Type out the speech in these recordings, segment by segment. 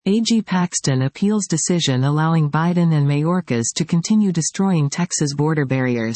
AG Paxton appeals decision allowing Biden and Mayorkas to continue destroying Texas border barriers.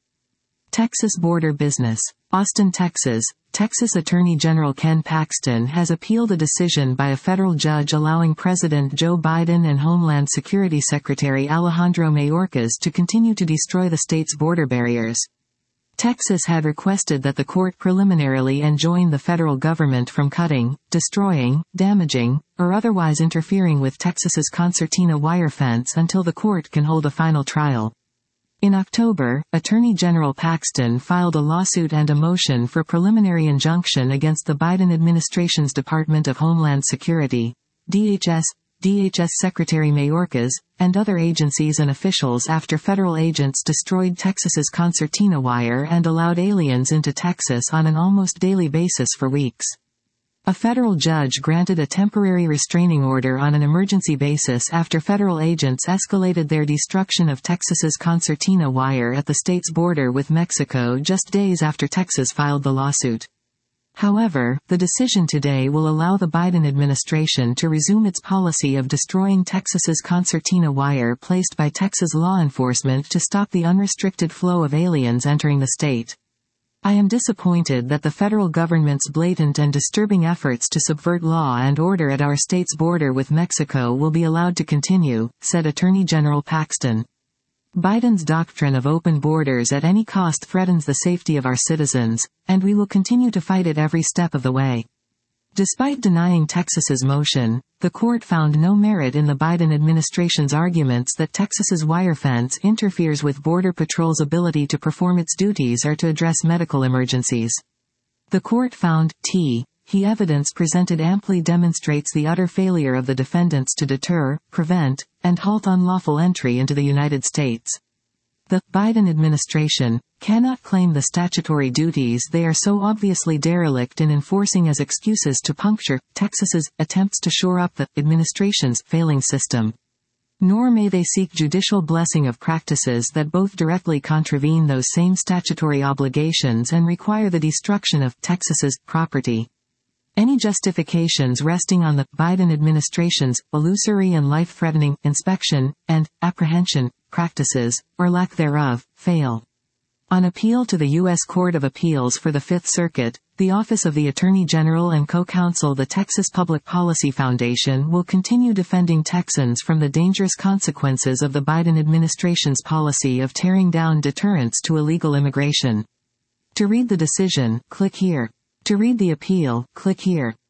Texas border business. Austin, Texas. Texas Attorney General Ken Paxton has appealed a decision by a federal judge allowing President Joe Biden and Homeland Security Secretary Alejandro Mayorkas to continue to destroy the state's border barriers. Texas had requested that the court preliminarily enjoin the federal government from cutting, destroying, damaging, or otherwise interfering with Texas's concertina wire fence until the court can hold a final trial. In October, Attorney General Paxton filed a lawsuit and a motion for preliminary injunction against the Biden administration's Department of Homeland Security, DHS Secretary Mayorkas, and other agencies and officials after federal agents destroyed Texas's concertina wire and allowed aliens into Texas on an almost daily basis for weeks. A federal judge granted a temporary restraining order on an emergency basis after federal agents escalated their destruction of Texas's concertina wire at the state's border with Mexico just days after Texas filed the lawsuit. However, the decision today will allow the Biden administration to resume its policy of destroying Texas's concertina wire placed by Texas law enforcement to stop the unrestricted flow of aliens entering the state. I am disappointed that the federal government's blatant and disturbing efforts to subvert law and order at our state's border with Mexico will be allowed to continue, said Attorney General Paxton. Biden's doctrine of open borders at any cost threatens the safety of our citizens, and we will continue to fight it every step of the way. Despite denying Texas's motion, the court found no merit in the Biden administration's arguments that Texas's wire fence interferes with Border Patrol's ability to perform its duties or to address medical emergencies. The court found, evidence presented amply demonstrates the utter failure of the defendants to deter, prevent, and halt unlawful entry into the United States. The Biden administration cannot claim the statutory duties they are so obviously derelict in enforcing as excuses to puncture Texas's attempts to shore up the administration's failing system. Nor may they seek judicial blessing of practices that both directly contravene those same statutory obligations and require the destruction of Texas's property. Any justifications resting on the Biden administration's illusory and life-threatening inspection and apprehension practices, or lack thereof, fail. On appeal to the U.S. Court of Appeals for the Fifth Circuit, the Office of the Attorney General and co-counsel the Texas Public Policy Foundation will continue defending Texans from the dangerous consequences of the Biden administration's policy of tearing down deterrents to illegal immigration. To read the decision, click here. To read the appeal, click here.